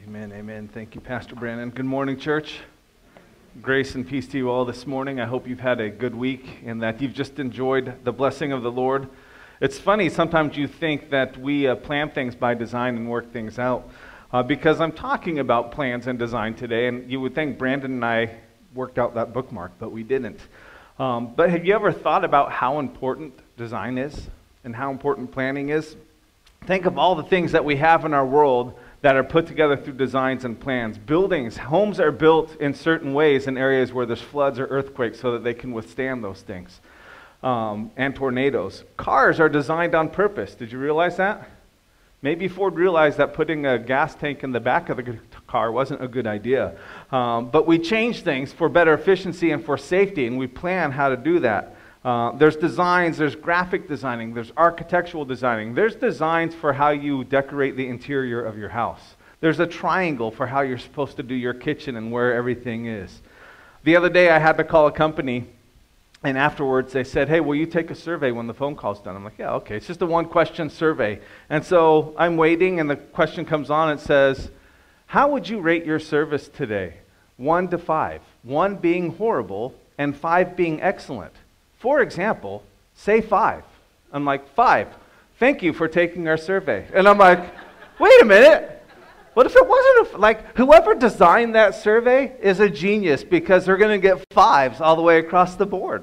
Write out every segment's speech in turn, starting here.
Amen, amen. Thank you, Pastor Brandon. Good morning, church. Grace and peace to you all this morning. I hope you've had a good week and that you've just enjoyed the blessing of the Lord. It's funny, sometimes you think that we plan things by design and work things out because I'm talking about plans and design today, and you would think Brandon and I worked out that bookmark, but we didn't. But have you ever thought about how important design is and how important planning is? Think of all the things that we have in our world that are put together through designs and plans. Buildings, homes are built in certain ways in areas where there's floods or earthquakes so that they can withstand those things. And tornadoes. Cars are designed on purpose. Did you realize that? Maybe Ford realized that putting a gas tank in the back of the car wasn't a good idea. But we change things for better efficiency and for safety, and we plan how to do that. There's designs, there's graphic designing, there's architectural designing. There's designs for how you decorate the interior of your house. There's a triangle for how you're supposed to do your kitchen and where everything is. The other day I had to call a company, and afterwards they said, hey, will you take a survey when the phone call's done? I'm like, yeah, okay. It's just a one-question survey. And so I'm waiting, and the question comes on. It says, how would you rate your service today? 1 to 5. 1 being horrible and 5 being excellent. For example, say 5. I'm like, 5. Thank you for taking our survey. And I'm like, wait a minute. What if it wasn't whoever designed that survey is a genius because they're going to get 5s all the way across the board.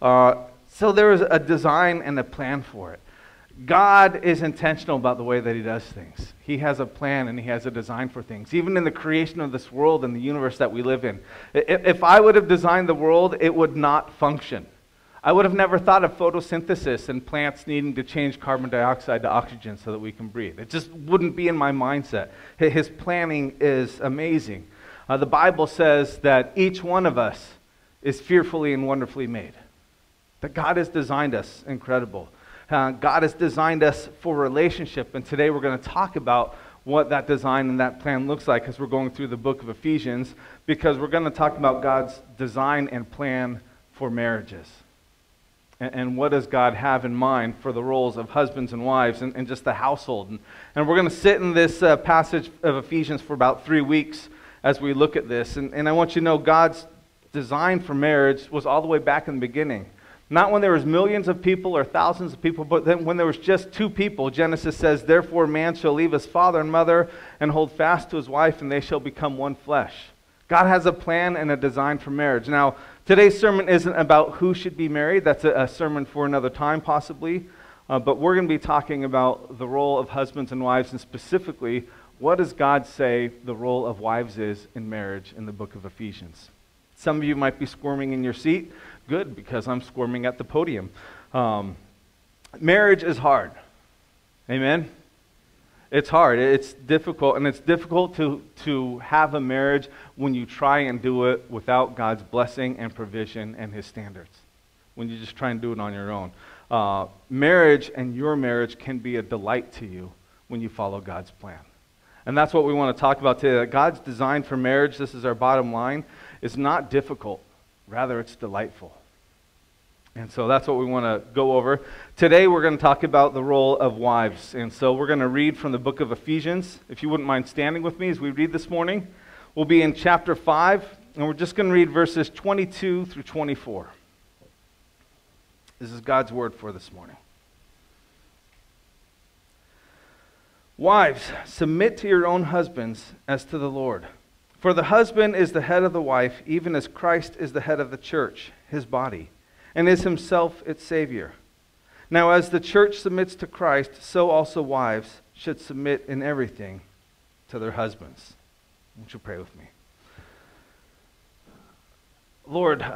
So there is a design and a plan for it. God is intentional about the way that he does things. He has a plan and he has a design for things. Even in the creation of this world and the universe that we live in. If I would have designed the world, it would not function. I would have never thought of photosynthesis and plants needing to change carbon dioxide to oxygen so that we can breathe. It just wouldn't be in my mindset. His planning is amazing. The Bible says that each one of us is fearfully and wonderfully made. That God has designed us incredible. God has designed us for relationship, and today we're going to talk about what that design and that plan looks like as we're going through the book of Ephesians, because we're going to talk about God's design and plan for marriages. And what does God have in mind for the roles of husbands and wives and just the household? And we're going to sit in this passage of Ephesians for about 3 weeks as we look at this. And I want you to know God's design for marriage was all the way back in the beginning. Not when there was millions of people or thousands of people, but then when there was just 2 people. Genesis says, therefore man shall leave his father and mother and hold fast to his wife, and they shall become one flesh. God has a plan and a design for marriage. Now, today's sermon isn't about who should be married. That's a sermon for another time, possibly. But we're going to be talking about the role of husbands and wives, and specifically, what does God say the role of wives is in marriage in the book of Ephesians? Some of you might be squirming in your seat. Good, because I'm squirming at the podium. Marriage is hard. Amen? It's hard, it's difficult, and it's difficult to have a marriage when you try and do it without God's blessing and provision and his standards. When you just try and do it on your own. Marriage and your marriage can be a delight to you when you follow God's plan. And that's what we want to talk about today. That God's design for marriage, this is our bottom line, is not difficult. Rather, it's delightful. And so that's what we want to go over. Today we're going to talk about the role of wives. And so we're going to read from the book of Ephesians. If you wouldn't mind standing with me as we read this morning. We'll be in chapter 5, and we're just going to read verses 22 through 24. This is God's word for this morning. Wives, submit to your own husbands as to the Lord. For the husband is the head of the wife, even as Christ is the head of the church, his body, and is himself its Savior. Now as the church submits to Christ, so also wives should submit in everything to their husbands. Won't you pray with me? Lord,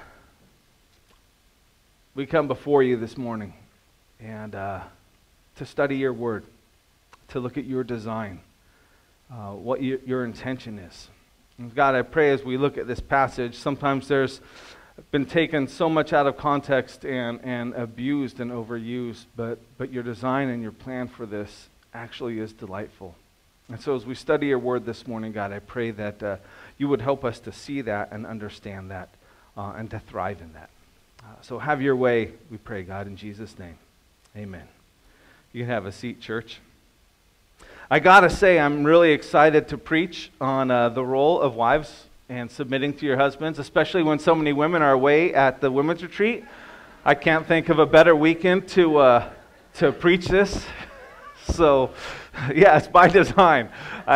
we come before you this morning and to study your word, to look at your design, what your intention is. And God, I pray as we look at this passage, sometimes there's been taken so much out of context and abused and overused, but your design and your plan for this actually is delightful. And so as we study your word this morning, God, I pray that you would help us to see that and understand that and to thrive in that. So have your way, we pray, God, in Jesus' name. Amen. You can have a seat, church. I gotta say, I'm really excited to preach on the role of wives and submitting to your husbands, especially when so many women are away at the women's retreat. I can't think of a better weekend to preach this. So, yeah, it's by design.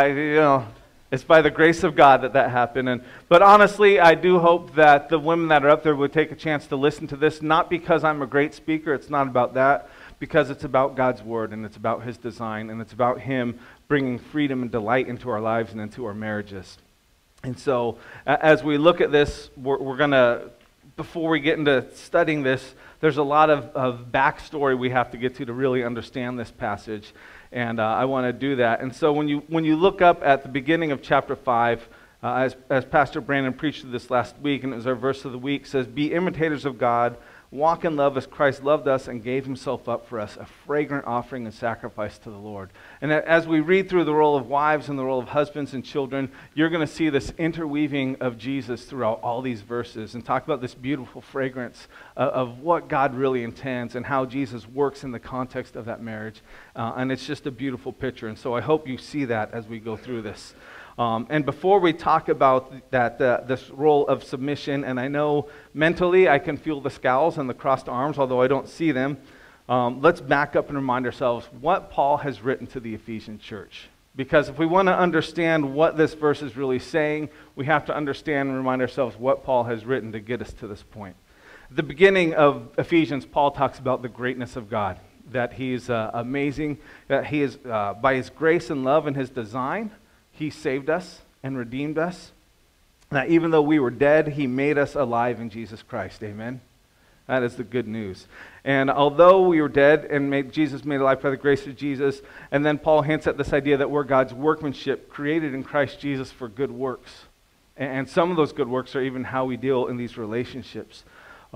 It's by the grace of God that happened. But honestly, I do hope that the women that are up there would take a chance to listen to this, not because I'm a great speaker, it's not about that, because it's about God's Word, and it's about His design, and it's about Him bringing freedom and delight into our lives and into our marriages. And so, as we look at this, we're going to, before we get into studying this, there's a lot of backstory we have to get to really understand this passage, and I want to do that. And so when you look up at the beginning of chapter 5, as Pastor Brandon preached through this last week, and it was our verse of the week, says, "Be imitators of God, walk in love as Christ loved us and gave Himself up for us, a fragrant offering and sacrifice to the Lord." And as we read through the role of wives and the role of husbands and children, you're going to see this interweaving of Jesus throughout all these verses and talk about this beautiful fragrance of what God really intends and how Jesus works in the context of that marriage. And it's just a beautiful picture. And so I hope you see that as we go through this. And before we talk about this role of submission, and I know mentally I can feel the scowls and the crossed arms, although I don't see them, let's back up and remind ourselves what Paul has written to the Ephesian church. Because if we want to understand what this verse is really saying, we have to understand and remind ourselves what Paul has written to get us to this point. At the beginning of Ephesians, Paul talks about the greatness of God, that He's amazing, that He is, by His grace and love and His design, He saved us and redeemed us. That even though we were dead, He made us alive in Jesus Christ. Amen? That is the good news. And although we were dead and Jesus made alive by the grace of Jesus, and then Paul hints at this idea that we're God's workmanship, created in Christ Jesus for good works. And some of those good works are even how we deal in these relationships.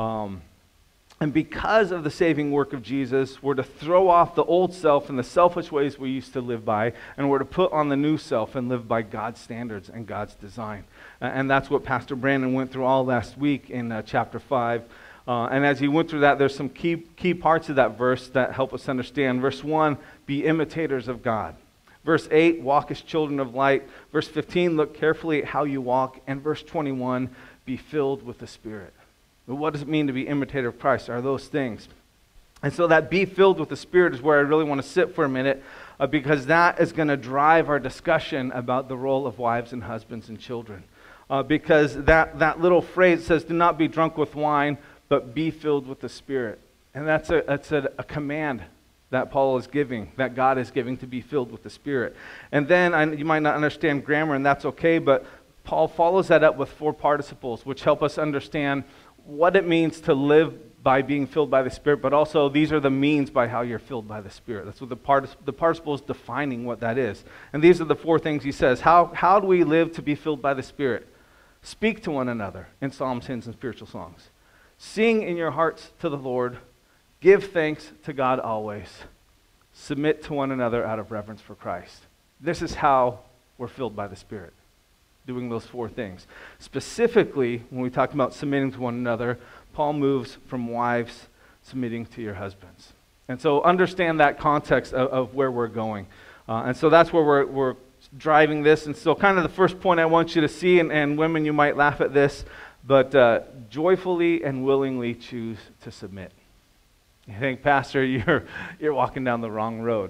And because of the saving work of Jesus, we're to throw off the old self and the selfish ways we used to live by, and we're to put on the new self and live by God's standards and God's design. And that's what Pastor Brandon went through all last week in chapter 5. And as he went through that, there's some key parts of that verse that help us understand. Verse 1, be imitators of God. Verse 8, walk as children of light. Verse 15, look carefully at how you walk. And verse 21, be filled with the Spirit. But what does it mean to be imitator of Christ? Are those things? And so that be filled with the Spirit is where I really want to sit for a minute, because that is going to drive our discussion about the role of wives and husbands and children. Because that little phrase says, do not be drunk with wine, but be filled with the Spirit. And that's a command that Paul is giving, that God is giving, to be filled with the Spirit. And then, you might not understand grammar, and that's okay, but Paul follows that up with 4 participles, which help us understand what it means to live by being filled by the Spirit, but also these are the means by how you're filled by the Spirit. That's what the participle is defining what that is. And these are the 4 things he says. How do we live to be filled by the Spirit? Speak to one another in psalms, hymns, and spiritual songs. Sing in your hearts to the Lord. Give thanks to God always. Submit to one another out of reverence for Christ. This is how we're filled by the Spirit, doing those 4 things. Specifically, when we talk about submitting to one another, Paul moves from wives submitting to your husbands. And so understand that context of where we're going. And so that's where we're driving this. And so kind of the first point I want you to see, and women, you might laugh at this, but joyfully and willingly choose to submit. You think, Pastor, you're walking down the wrong road.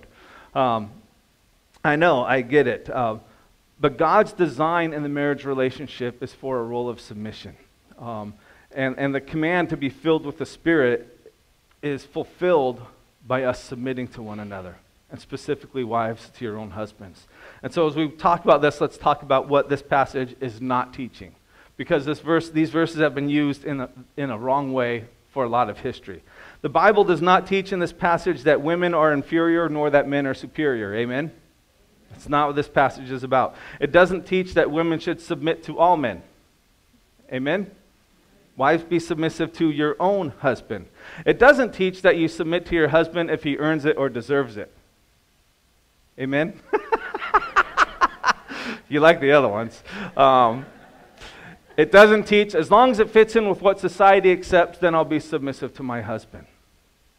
I know, I get it. But God's design in the marriage relationship is for a role of submission. And the command to be filled with the Spirit is fulfilled by us submitting to one another, and specifically wives to your own husbands. And so as we talk about this, let's talk about what this passage is not teaching. Because these verses have been used in a wrong way for a lot of history. The Bible does not teach in this passage that women are inferior nor that men are superior. Amen? That's not what this passage is about. It doesn't teach that women should submit to all men. Amen? Wives, be submissive to your own husband. It doesn't teach that you submit to your husband if he earns it or deserves it. Amen? You like the other ones. It doesn't teach, as long as it fits in with what society accepts, then I'll be submissive to my husband.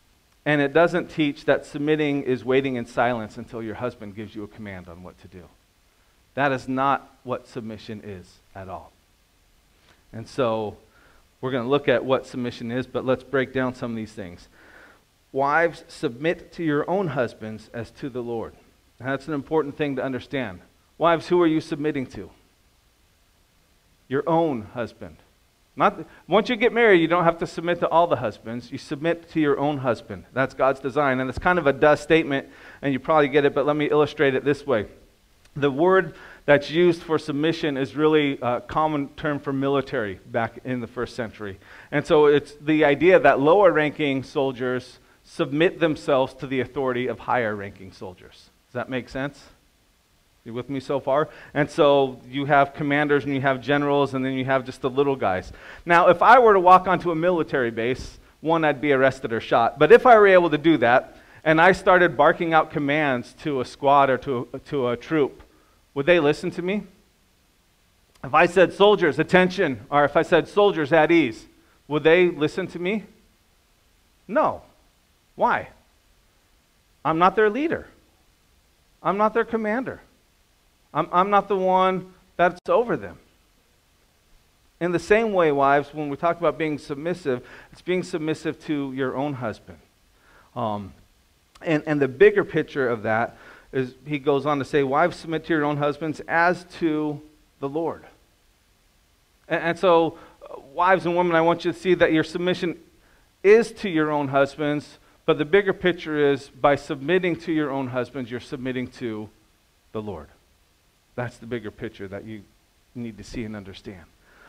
And it doesn't teach that submitting is waiting in silence until your husband gives you a command on what to do. That is not what submission is at all. And so we're going to look at what submission is, but let's break down some of these things. Wives, submit to your own husbands as to the Lord. And that's an important thing to understand. Wives, who are you submitting to? Your own husband. Once you get married, you don't have to submit to all the husbands. You submit to your own husband. That's God's design. And it's kind of a duh statement, and you probably get it, but let me illustrate it this way. The word that's used for submission is really a common term for military back in the first century. And so it's the idea that lower-ranking soldiers submit themselves to the authority of higher-ranking soldiers. Does that make sense? You with me so far? And so you have commanders and you have generals and then you have just the little guys. Now, if I were to walk onto a military base, one, I'd be arrested or shot. But if I were able to do that and I started barking out commands to a squad or to a troop, would they listen to me? If I said, soldiers, attention, or if I said, soldiers, at ease, would they listen to me? No. Why? I'm not their leader. I'm not their commander. I'm not the one that's over them. In the same way, wives, when we talk about being submissive, it's being submissive to your own husband. And the bigger picture of that is, he goes on to say, wives, submit to your own husbands as to the Lord. And so, wives and women, I want you to see that your submission is to your own husbands, but the bigger picture is, by submitting to your own husbands, you're submitting to the Lord. That's the bigger picture that you need to see and understand.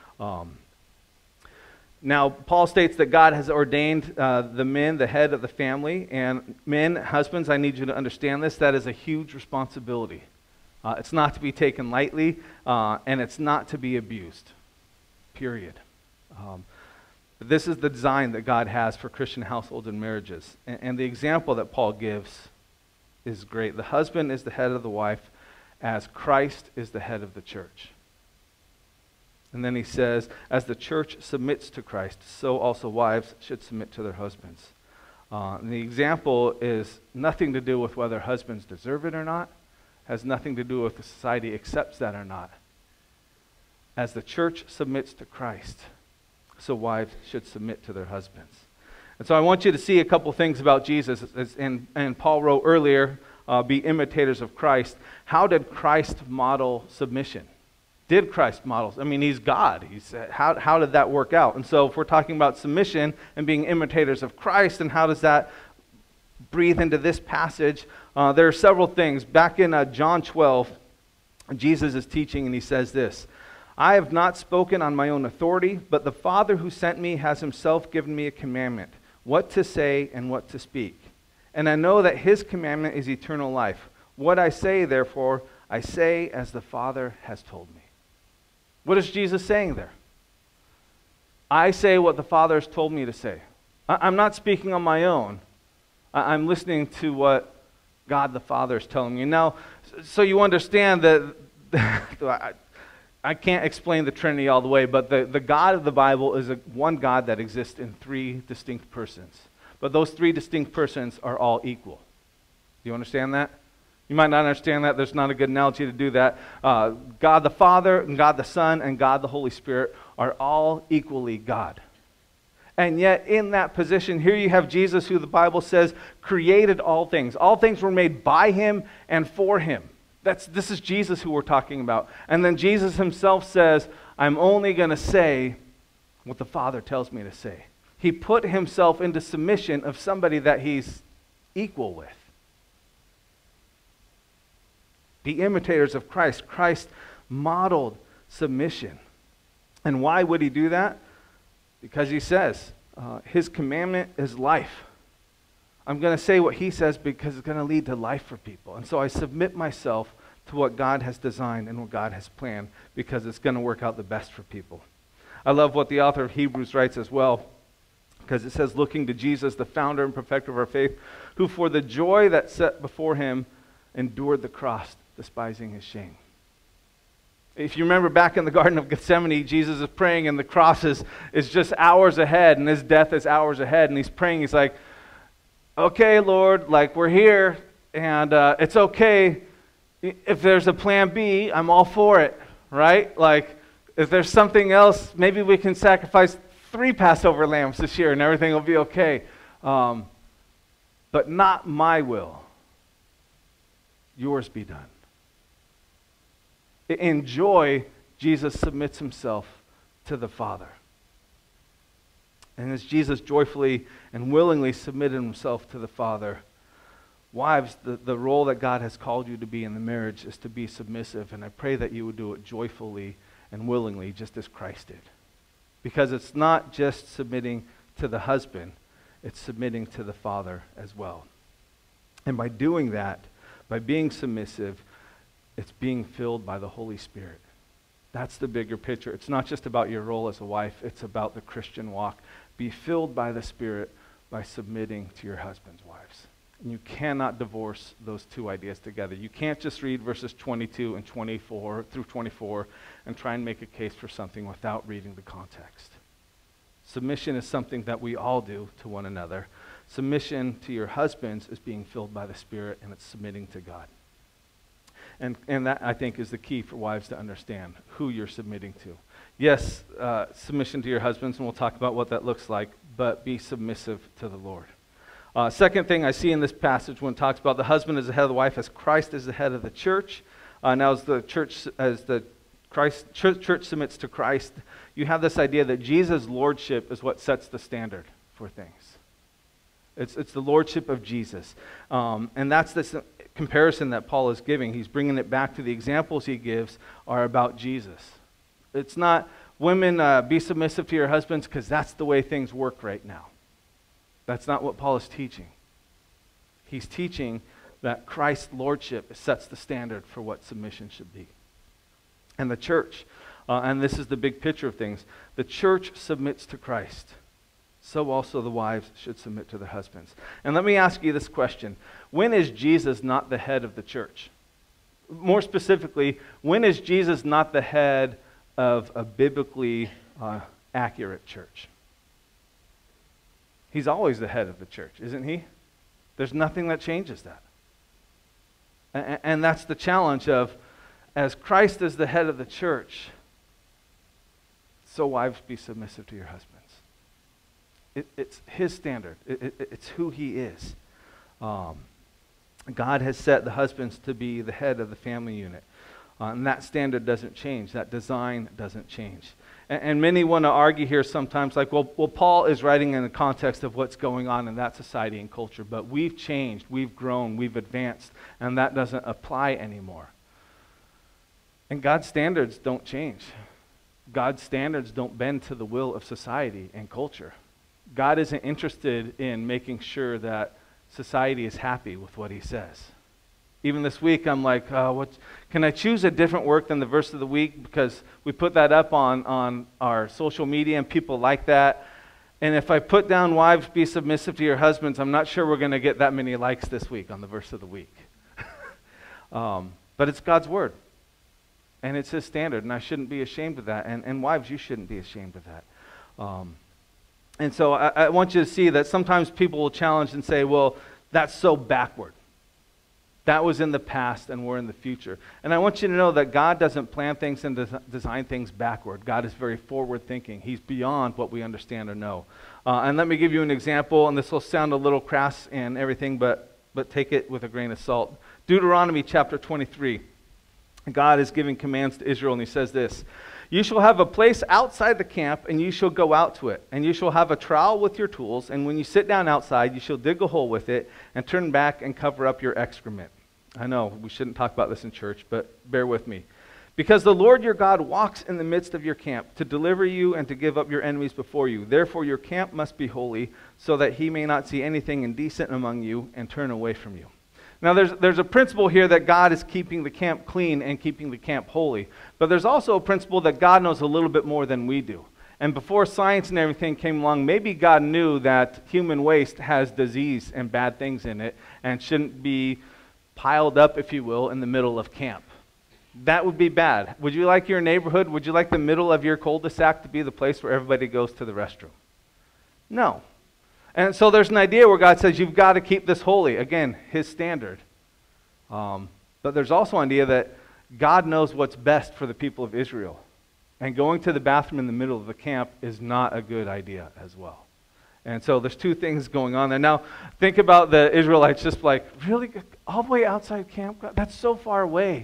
Now, Paul states that God has ordained the men, the head of the family, and men, husbands, I need you to understand this. That is a huge responsibility. It's not to be taken lightly, and it's not to be abused, period. This is the design that God has for Christian households and marriages. And the example that Paul gives is great. The husband is the head of the wife, as Christ is the head of the church. And then he says, as the church submits to Christ, so also wives should submit to their husbands. And the example is nothing to do with whether husbands deserve it or not, has nothing to do with if society accepts that or not. As the church submits to Christ, so wives should submit to their husbands. And so I want you to see a couple things about Jesus. And Paul wrote earlier, be imitators of Christ. How did Christ model submission? Did Christ model? I mean, he's God. How did that work out? And so if we're talking about submission and being imitators of Christ, and how does that breathe into this passage? There are several things. Back in John 12, Jesus is teaching and he says this, I have not spoken on my own authority, but the Father who sent me has himself given me a commandment, what to say and what to speak. And I know that his commandment is eternal life. What I say, therefore, I say as the Father has told me. What is Jesus saying there? I say what the Father has told me to say. I'm not speaking on my own. I'm listening to what God the Father is telling me. Now, so you understand that I can't explain the Trinity all the way, but the God of the Bible is one God that exists in three distinct persons. But those three distinct persons are all equal. Do you understand that? You might not understand that. There's not a good analogy to do that. God the Father, and God the Son, and God the Holy Spirit are all equally God. And yet in that position, here you have Jesus, who the Bible says created all things. All things were made by him and for him. This is Jesus who we're talking about. And then Jesus himself says, I'm only going to say what the Father tells me to say. He put himself into submission of somebody that he's equal with. Be imitators of Christ. Christ modeled submission. And why would he do that? Because he says, his commandment is life. I'm going to say what he says because it's going to lead to life for people. And so I submit myself to what God has designed and what God has planned because it's going to work out the best for people. I love what the author of Hebrews writes as well, because it says, looking to Jesus, the founder and perfecter of our faith, who for the joy that set before him endured the cross, despising his shame. If you remember back in the Garden of Gethsemane, Jesus is praying and the cross is just hours ahead and his death is hours ahead. And he's praying, he's like, okay, Lord, like we're here, and it's okay. If there's a plan B, I'm all for it, right? Like, if there's something else, maybe we can sacrifice 3 Passover lambs this year and everything will be okay. But not my will. Yours be done. In joy, Jesus submits himself to the Father. And as Jesus joyfully and willingly submitted himself to the Father, wives, the role that God has called you to be in the marriage is to be submissive. And I pray that you would do it joyfully and willingly, just as Christ did. Because it's not just submitting to the husband, it's submitting to the Father as well. And by doing that, by being submissive, it's being filled by the Holy Spirit. That's the bigger picture. It's not just about your role as a wife, it's about the Christian walk. Be filled by the Spirit by submitting to your husband's wives. And you cannot divorce those two ideas together. You can't just read verses 22 and 24 through 24 and try and make a case for something without reading the context. Submission is something that we all do to one another. Submission to your husbands is being filled by the Spirit, and it's submitting to God. And that, I think, is the key for wives to understand who you're submitting to. Yes, submission to your husbands, and we'll talk about what that looks like, but be submissive to the Lord. Second thing I see in this passage when it talks about the husband as the head of the wife, as Christ is the head of the church. Now, as the church submits to Christ, you have this idea that Jesus' lordship is what sets the standard for things. It's the lordship of Jesus, and that's this comparison that Paul is giving. He's bringing it back to the examples he gives are about Jesus. It's not women be submissive to your husbands because that's the way things work right now. That's not what Paul is teaching. He's teaching that Christ's lordship sets the standard for what submission should be. And the church, and this is the big picture of things, the church submits to Christ. So also the wives should submit to their husbands. And let me ask you this question. When is Jesus not the head of the church? More specifically, when is Jesus not the head of a biblically accurate church? He's always the head of the church, isn't he? There's nothing that changes that. And that's the challenge of, as Christ is the head of the church, so wives, be submissive to your husbands. It's his standard. It's who he is. God has set the husbands to be the head of the family unit. And that standard doesn't change. That design doesn't change. And many want to argue here sometimes like, well, Paul is writing in the context of what's going on in that society and culture, but we've changed, we've grown, we've advanced, and that doesn't apply anymore. And God's standards don't change. God's standards don't bend to the will of society and culture. God isn't interested in making sure that society is happy with what he says. Even this week, I'm like, can I choose a different work than the verse of the week? Because we put that up on our social media and people like that. And if I put down, wives, be submissive to your husbands, I'm not sure we're going to get that many likes this week on the verse of the week. But it's God's word. And it's his standard, and I shouldn't be ashamed of that. And wives, you shouldn't be ashamed of that. And so I want you to see that sometimes people will challenge and say, well, that's so backward. That was in the past and we're in the future. And I want you to know that God doesn't plan things and design things backward. God is very forward thinking. He's beyond what we understand or know. And let me give you an example, and this will sound a little crass and everything, but take it with a grain of salt. Deuteronomy chapter 23. God is giving commands to Israel, and he says this: you shall have a place outside the camp, and you shall go out to it. And you shall have a trowel with your tools, and when you sit down outside, you shall dig a hole with it, and turn back and cover up your excrement. I know we shouldn't talk about this in church, but bear with me. Because the Lord your God walks in the midst of your camp to deliver you and to give up your enemies before you. Therefore your camp must be holy, so that he may not see anything indecent among you and turn away from you. Now there's a principle here that God is keeping the camp clean and keeping the camp holy. But there's also a principle that God knows a little bit more than we do. And before science and everything came along, maybe God knew that human waste has disease and bad things in it and shouldn't be piled up, if you will, in the middle of camp. That would be bad. Would you like your neighborhood, would you like the middle of your cul-de-sac to be the place where everybody goes to the restroom? No. And so there's an idea where God says, you've got to keep this holy. Again, his standard. But there's also an idea that God knows what's best for the people of Israel. And going to the bathroom in the middle of the camp is not a good idea as well. And so there's two things going on there. Now, think about the Israelites just like, really? All the way outside camp? That's so far away.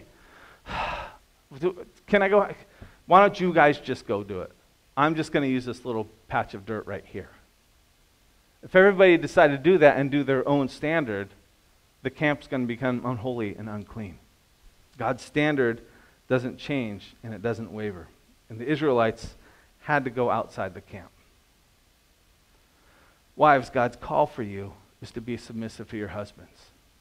Can I go? Why don't you guys just go do it? I'm just going to use this little patch of dirt right here. If everybody decided to do that and do their own standard, the camp's going to become unholy and unclean. God's standard doesn't change and it doesn't waver. And the Israelites had to go outside the camp. Wives, God's call for you is to be submissive to your husbands.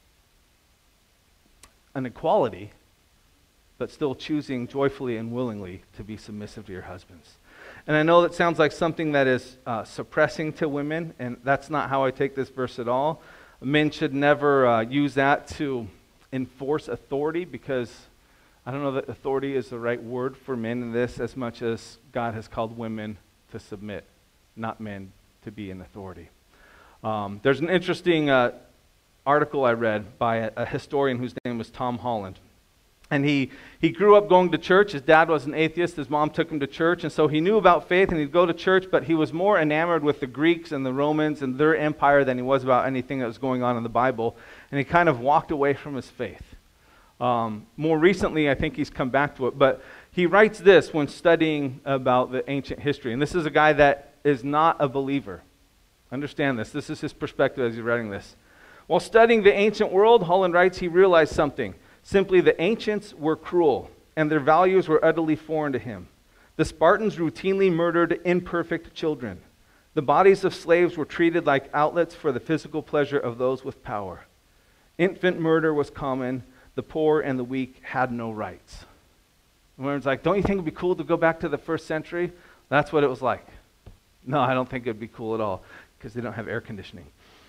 An equality, but still choosing joyfully and willingly to be submissive to your husbands. And I know that sounds like something that is suppressing to women, and that's not how I take this verse at all. Men should never use that to enforce authority, because I don't know that authority is the right word for men in this, as much as God has called women to submit, not men to be in authority. There's an interesting article I read by a historian whose name was Tom Holland. And he grew up going to church. His dad was an atheist. His mom took him to church. And so he knew about faith and he'd go to church, but he was more enamored with the Greeks and the Romans and their empire than he was about anything that was going on in the Bible. And he kind of walked away from his faith. More recently, I think he's come back to it. But he writes this when studying about the ancient history. And this is a guy that is not a believer. Understand this. This is his perspective as he's writing this. While studying the ancient world, Holland writes, he realized something. Simply, the ancients were cruel, and their values were utterly foreign to him. The Spartans routinely murdered imperfect children. The bodies of slaves were treated like outlets for the physical pleasure of those with power. Infant murder was common. The poor and the weak had no rights. Everyone's like, don't you think it would be cool to go back to the first century? That's what it was like. No, I don't think it would be cool at all, because they don't have air conditioning.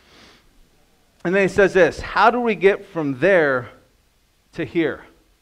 And then he says this, how do we get from there to here?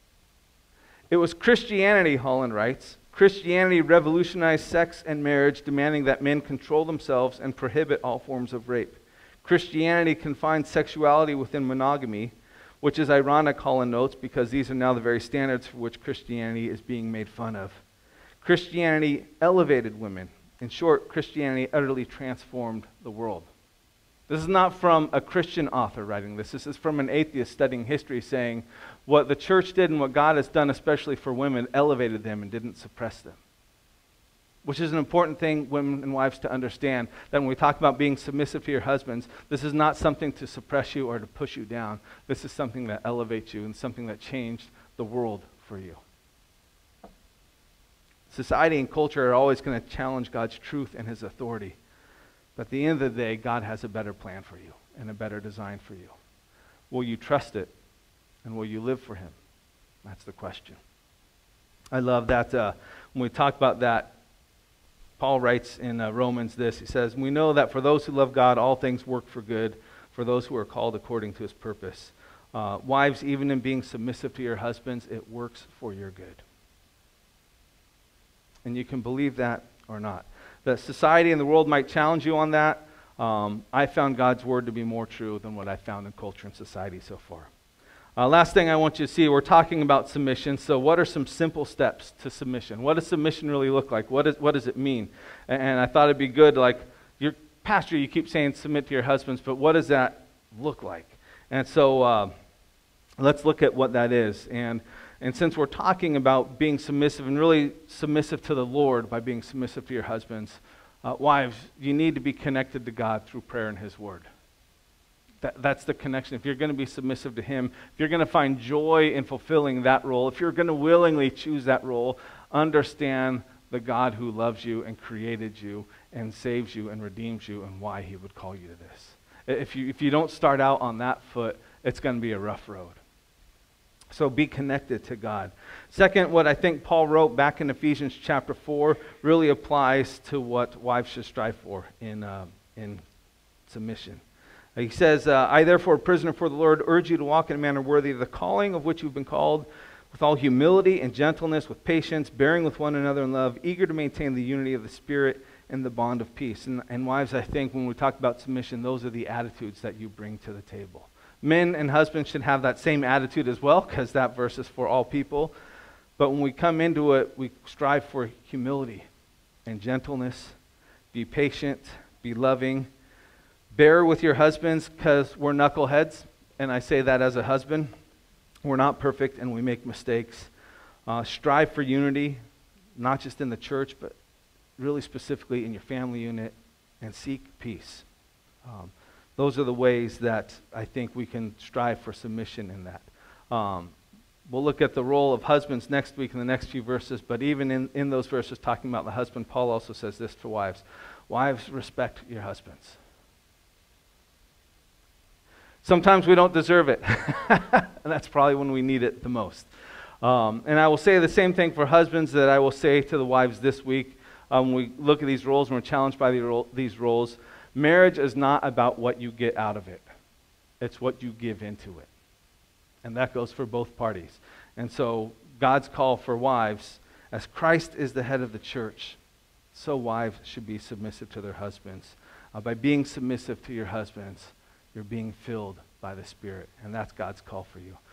It was Christianity, Holland writes. Christianity revolutionized sex and marriage, demanding that men control themselves and prohibit all forms of rape. Christianity confined sexuality within monogamy, which is ironic, Holland notes, because these are now the very standards for which Christianity is being made fun of. Christianity elevated women. In short, Christianity utterly transformed the world. This is not from a Christian author writing this. This is from an atheist studying history saying what the church did and what God has done, especially for women, elevated them and didn't suppress them. Which is an important thing, women and wives, to understand, that when we talk about being submissive to your husbands, this is not something to suppress you or to push you down. This is something that elevates you and something that changed the world for you. Society and culture are always going to challenge God's truth and his authority. But at the end of the day, God has a better plan for you and a better design for you. Will you trust it? And will you live for him? That's the question. I love that when we talk about that, Paul writes in Romans this. He says, we know that for those who love God, all things work for good, for those who are called according to his purpose. Wives, even in being submissive to your husbands, it works for your good. And you can believe that or not. The society and the world might challenge you on that. I found God's word to be more true than what I found in culture and society so far. Last thing I want you to see, we're talking about submission. So what are some simple steps to submission? What does submission really look like? What does it mean? And I thought it'd be good, like, your pastor, you keep saying submit to your husbands, but what does that look like? And so let's look at what that is. And since we're talking about being submissive and really submissive to the Lord by being submissive to your husbands, wives, you need to be connected to God through prayer and his word. That's the connection. If you're going to be submissive to him, if you're going to find joy in fulfilling that role, if you're going to willingly choose that role, understand the God who loves you and created you and saves you and redeems you and why he would call you to this. If you don't start out on that foot, it's going to be a rough road. So be connected to God. Second, what I think Paul wrote back in Ephesians chapter 4 really applies to what wives should strive for in submission. He says, I therefore, a prisoner for the Lord, urge you to walk in a manner worthy of the calling of which you've been called, with all humility and gentleness, with patience, bearing with one another in love, eager to maintain the unity of the Spirit in the bond of peace. And wives, I think when we talk about submission, those are the attitudes that you bring to the table. Men and husbands should have that same attitude as well, because that verse is for all people. But when we come into it, we strive for humility and gentleness. Be patient, be loving. Bear with your husbands, because we're knuckleheads, and I say that as a husband. We're not perfect, and we make mistakes. Strive for unity, not just in the church, but really specifically in your family unit, and seek peace. Those are the ways that I think we can strive for submission in that. We'll look at the role of husbands next week in the next few verses, but even in those verses talking about the husband, Paul also says this to wives. Wives, respect your husbands. Sometimes we don't deserve it, and that's probably when we need it the most. And I will say the same thing for husbands that I will say to the wives this week. When we look at these roles and we're challenged by these roles, marriage is not about what you get out of it. It's what you give into it. And that goes for both parties. And so God's call for wives, as Christ is the head of the church, so wives should be submissive to their husbands. By being submissive to your husbands, you're being filled by the Spirit, and that's God's call for you.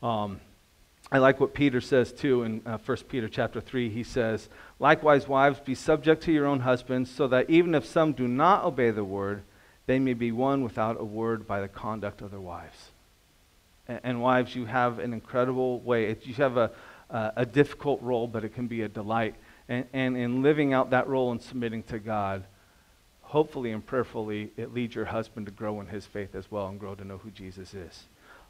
I like what Peter says too in 1 Peter chapter 3. He says, likewise, wives, be subject to your own husbands, so that even if some do not obey the word, they may be won without a word by the conduct of their wives. And wives, you have an incredible way. You have a difficult role, but it can be a delight. And in living out that role and submitting to God, hopefully and prayerfully, it leads your husband to grow in his faith as well and grow to know who Jesus is.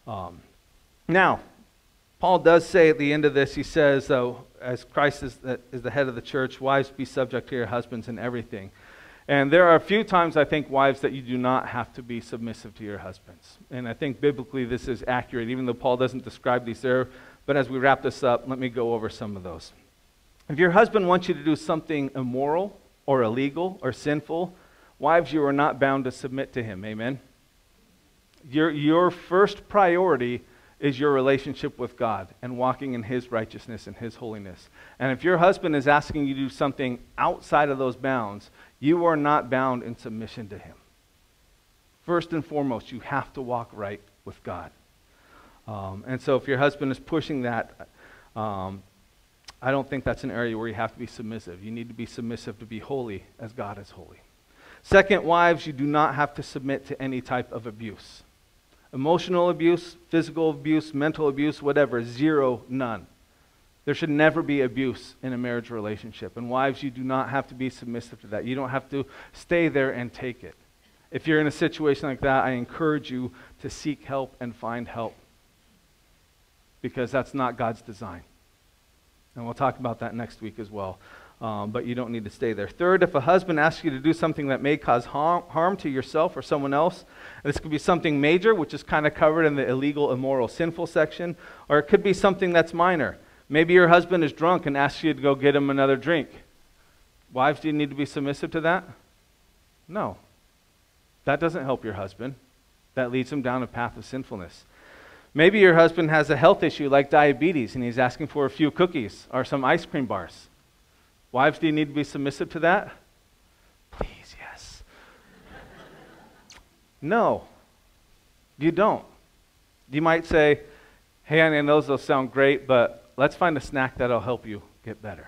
Now, Paul does say at the end of this, he says, as Christ is the head of the church, wives, be subject to your husbands in everything. And there are a few times, I think, wives, that you do not have to be submissive to your husbands. And I think biblically this is accurate, even though Paul doesn't describe these there. But as we wrap this up, let me go over some of those. If your husband wants you to do something immoral or illegal or sinful, wives, you are not bound to submit to him. Amen? Your first priority is your relationship with God and walking in his righteousness and his holiness. And if your husband is asking you to do something outside of those bounds, you are not bound in submission to him. First and foremost, you have to walk right with God. And so if your husband is pushing that, I don't think that's an area where you have to be submissive. You need to be submissive to be holy as God is holy. Second, wives, you do not have to submit to any type of abuse. Emotional abuse, physical abuse, mental abuse, whatever, zero, none. There should never be abuse in a marriage relationship. And wives, you do not have to be submissive to that. You don't have to stay there and take it. If you're in a situation like that, I encourage you to seek help and find help, because that's not God's design. And we'll talk about that next week as well. But you don't need to stay there. Third, if a husband asks you to do something that may cause harm to yourself or someone else, this could be something major, which is kind of covered in the illegal, immoral, sinful section, or it could be something that's minor. Maybe your husband is drunk and asks you to go get him another drink. Wives, do you need to be submissive to that? No. That doesn't help your husband. That leads him down a path of sinfulness. Maybe your husband has a health issue like diabetes and he's asking for a few cookies or some ice cream bars. Wives, do you need to be submissive to that? Please, yes. No, you don't. You might say, hey, I know those sound great, but let's find a snack that'll help you get better.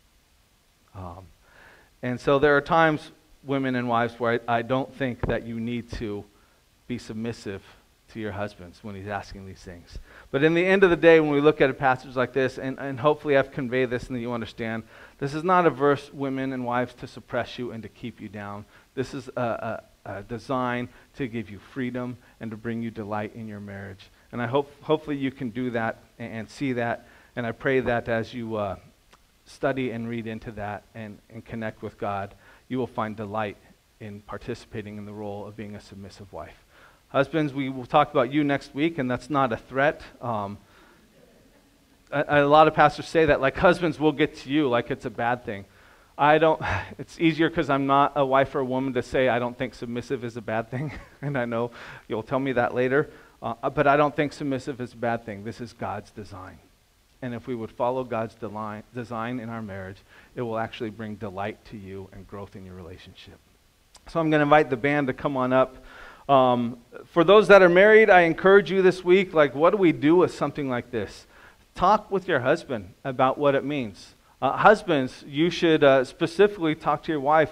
And so there are times, women and wives, where I don't think that you need to be submissive to your husbands when he's asking these things. But in the end of the day, when we look at a passage like this, and hopefully I've conveyed this and that you understand, this is not a verse, women and wives, to suppress you and to keep you down. This is a design to give you freedom and to bring you delight in your marriage. And I hopefully you can do that and see that. And I pray that as you study and read into that and connect with God, you will find delight in participating in the role of being a submissive wife. Husbands, we will talk about you next week, and that's not a threat. A lot of pastors say that, like, husbands will get to you like it's a bad thing. It's easier because I'm not a wife or a woman to say I don't think submissive is a bad thing, and I know you'll tell me that later. But I don't think submissive is a bad thing. This is God's design. And if we would follow God's design in our marriage, it will actually bring delight to you and growth in your relationship. So I'm going to invite the band to come on up. For those that are married, I encourage you this week, what do we do with something like this? Talk with your husband about what it means. Husbands, you should specifically talk to your wife,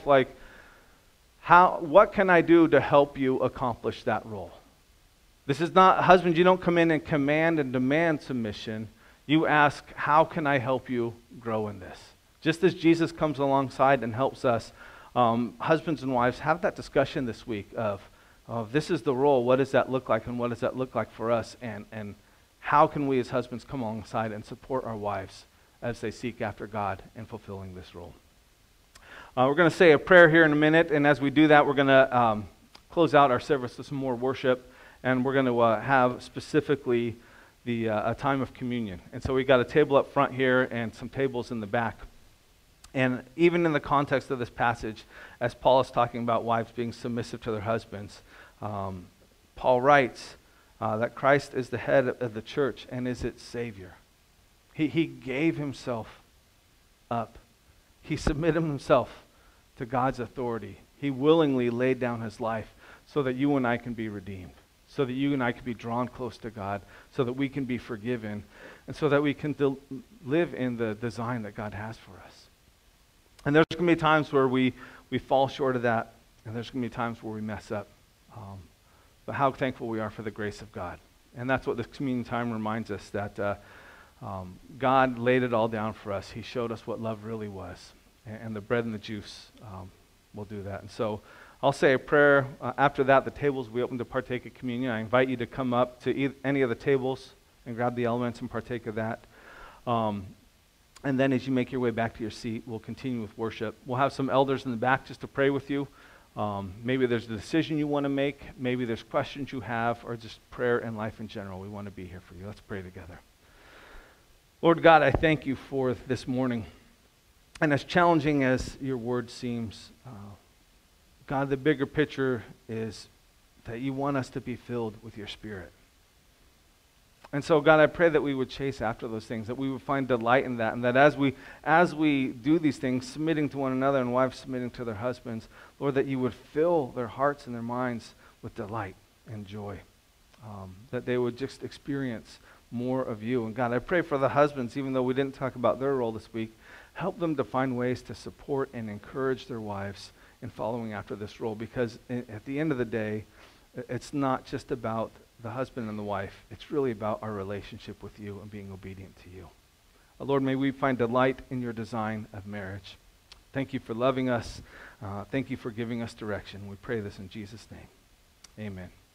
what can I do to help you accomplish that role? This is not, husbands, you don't come in and command and demand submission. You ask, how can I help you grow in this? Just as Jesus comes alongside and helps us, husbands and wives, have that discussion this week of this is the role, what does that look like, and what does that look like for us, and how can we as husbands come alongside and support our wives as they seek after God in fulfilling this role. We're going to say a prayer here in a minute, and as we do that, we're going to close out our service with some more worship, and we're going to have specifically a time of communion. And so we got a table up front here and some tables in the back. And even in the context of this passage, as Paul is talking about wives being submissive to their husbands, Paul writes that Christ is the head of the church and is its Savior. He gave himself up. He submitted himself to God's authority. He willingly laid down his life so that you and I can be redeemed, so that you and I can be drawn close to God, so that we can be forgiven, and so that we can live in the design that God has for us. And there's going to be times where we fall short of that, and there's going to be times where we mess up. But how thankful we are for the grace of God. And that's what this communion time reminds us, that God laid it all down for us. He showed us what love really was. And the bread and the juice will do that. And so I'll say a prayer. After that, the tables will be open to partake of communion. I invite you to come up to any of the tables and grab the elements and partake of that. And then as you make your way back to your seat, we'll continue with worship. We'll have some elders in the back just to pray with you. Maybe there's a decision you want to make. Maybe there's questions you have, or just prayer and life in general. We want to be here for you. Let's pray together. Lord God, I thank you for this morning. And as challenging as your word seems, God, the bigger picture is that you want us to be filled with your Spirit. And so, God, I pray that we would chase after those things, that we would find delight in that, and that as we do these things, submitting to one another and wives submitting to their husbands, Lord, that you would fill their hearts and their minds with delight and joy, that they would just experience more of you. And God, I pray for the husbands, even though we didn't talk about their role this week, help them to find ways to support and encourage their wives in following after this role, because at the end of the day, it's not just about the husband and the wife. It's really about our relationship with you and being obedient to you. Lord, may we find delight in your design of marriage. Thank you for loving us. Thank you for giving us direction. We pray this in Jesus' name. Amen.